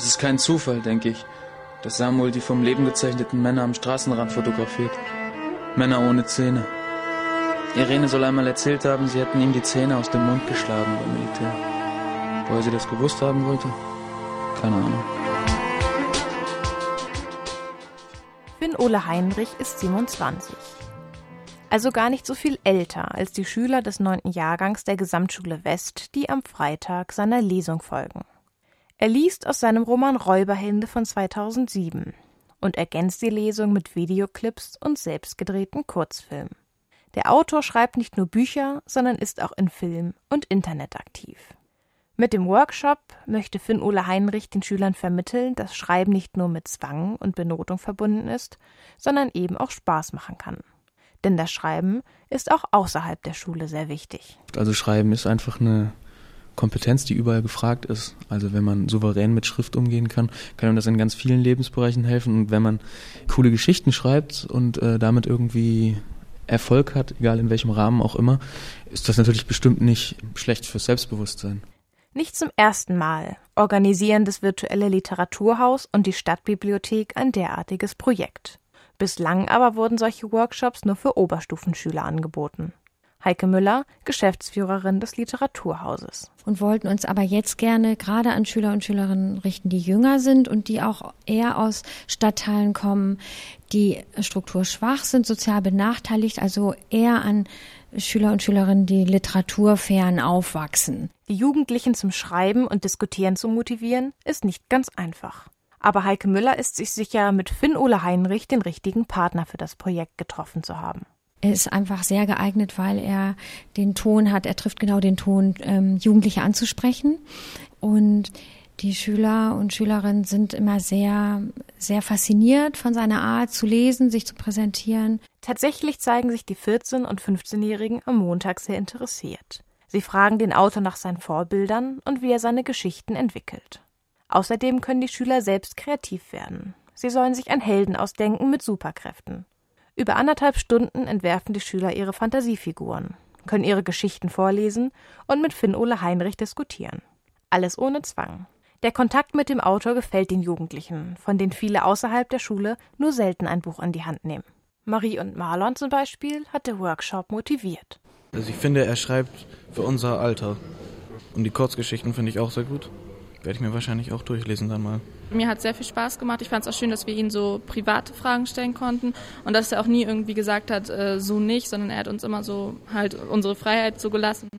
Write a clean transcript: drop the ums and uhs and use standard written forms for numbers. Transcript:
Es ist kein Zufall, denke ich, dass Samuel die vom Leben gezeichneten Männer am Straßenrand fotografiert. Männer ohne Zähne. Irene soll einmal erzählt haben, sie hätten ihm die Zähne aus dem Mund geschlagen beim Militär. Woher sie das gewusst haben wollte? Keine Ahnung. Finn-Ole Heinrich ist 27. Also gar nicht so viel älter als die Schüler des 9. Jahrgangs der Gesamtschule West, die am Freitag seiner Lesung folgen. Er liest aus seinem Roman Räuberhände von 2007 und ergänzt die Lesung mit Videoclips und selbstgedrehten Kurzfilmen. Der Autor schreibt nicht nur Bücher, sondern ist auch in Film und Internet aktiv. Mit dem Workshop möchte Finn-Ole Heinrich den Schülern vermitteln, dass Schreiben nicht nur mit Zwang und Benotung verbunden ist, sondern eben auch Spaß machen kann. Denn das Schreiben ist auch außerhalb der Schule sehr wichtig. Also Schreiben ist einfach eine Kompetenz, die überall gefragt ist. Also wenn man souverän mit Schrift umgehen kann einem das in ganz vielen Lebensbereichen helfen. Und wenn man coole Geschichten schreibt und damit irgendwie Erfolg hat, egal in welchem Rahmen auch immer, ist das natürlich bestimmt nicht schlecht fürs Selbstbewusstsein. Nicht zum ersten Mal organisieren das virtuelle Literaturhaus und die Stadtbibliothek ein derartiges Projekt. Bislang aber wurden solche Workshops nur für Oberstufenschüler angeboten. Heike Müller, Geschäftsführerin des Literaturhauses. Und wollten uns aber jetzt gerne gerade an Schüler und Schülerinnen richten, die jünger sind und die auch eher aus Stadtteilen kommen, die strukturschwach sind, sozial benachteiligt, also eher an Schüler und Schülerinnen, die literaturfern aufwachsen. Die Jugendlichen zum Schreiben und Diskutieren zu motivieren, ist nicht ganz einfach. Aber Heike Müller ist sich sicher, mit Finn-Ole Heinrich den richtigen Partner für das Projekt getroffen zu haben. Er ist einfach sehr geeignet, weil er den Ton hat, er trifft genau den Ton, Jugendliche anzusprechen. Und die Schüler und Schülerinnen sind immer sehr, sehr fasziniert von seiner Art zu lesen, sich zu präsentieren. Tatsächlich zeigen sich die 14- und 15-Jährigen am Montag sehr interessiert. Sie fragen den Autor nach seinen Vorbildern und wie er seine Geschichten entwickelt. Außerdem können die Schüler selbst kreativ werden. Sie sollen sich einen Helden ausdenken mit Superkräften. Über 1,5 Stunden entwerfen die Schüler ihre Fantasiefiguren, können ihre Geschichten vorlesen und mit Finn-Ole Heinrich diskutieren. Alles ohne Zwang. Der Kontakt mit dem Autor gefällt den Jugendlichen, von denen viele außerhalb der Schule nur selten ein Buch an die Hand nehmen. Marie und Marlon zum Beispiel hat der Workshop motiviert. Also ich finde, er schreibt für unser Alter. Und die Kurzgeschichten finde ich auch sehr gut. Werde ich mir wahrscheinlich auch durchlesen dann mal. Mir hat sehr viel Spaß gemacht. Ich fand es auch schön, dass wir ihm so private Fragen stellen konnten und dass er auch nie irgendwie gesagt hat, so nicht, sondern er hat uns immer so halt unsere Freiheit so gelassen.